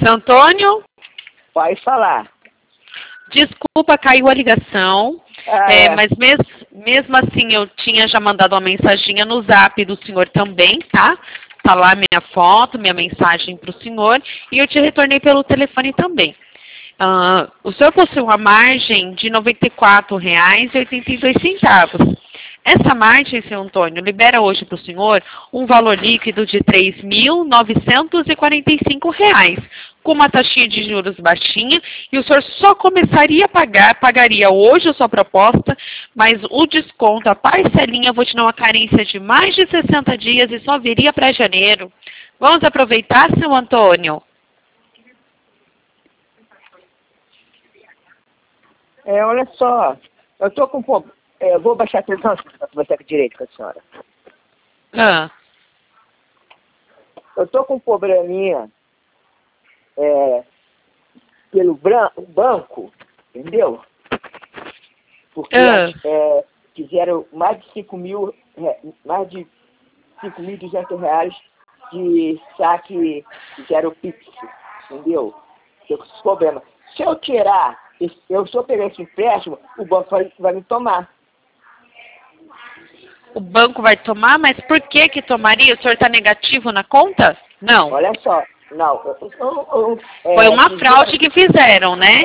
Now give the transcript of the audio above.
Seu Antônio, Pode falar. desculpa, caiu a ligação. Mas mesmo assim eu tinha já mandado uma mensaginha no zap do senhor também, tá? Tá lá minha foto, minha mensagem para o senhor e eu te retornei pelo telefone também. O senhor possui uma margem de R$ 94,82. Essa margem, senhor Antônio, libera hoje para o senhor um valor líquido de R$ 3.945, com uma taxinha de juros baixinha, e o senhor só começaria a pagar, pagaria hoje a sua proposta, mas o desconto, a parcelinha, eu vou te dar uma carência de mais de 60 dias e só viria para janeiro. Vamos aproveitar, senhor Antônio? Olha só, eu tô com problema. Eu vou baixar a atenção para conversar com direito com a senhora. Eu tô com um probleminha pelo banco, entendeu? Porque fizeram mais de 5.200 de saque, fizeram Pix, entendeu? Tô com esse problema. Se eu tirar, se eu pegar esse empréstimo, o banco vai me tomar. O banco vai tomar, mas por que tomaria? O senhor está negativo na conta? Não. Olha só, não. Foi uma fraude que fizeram, né?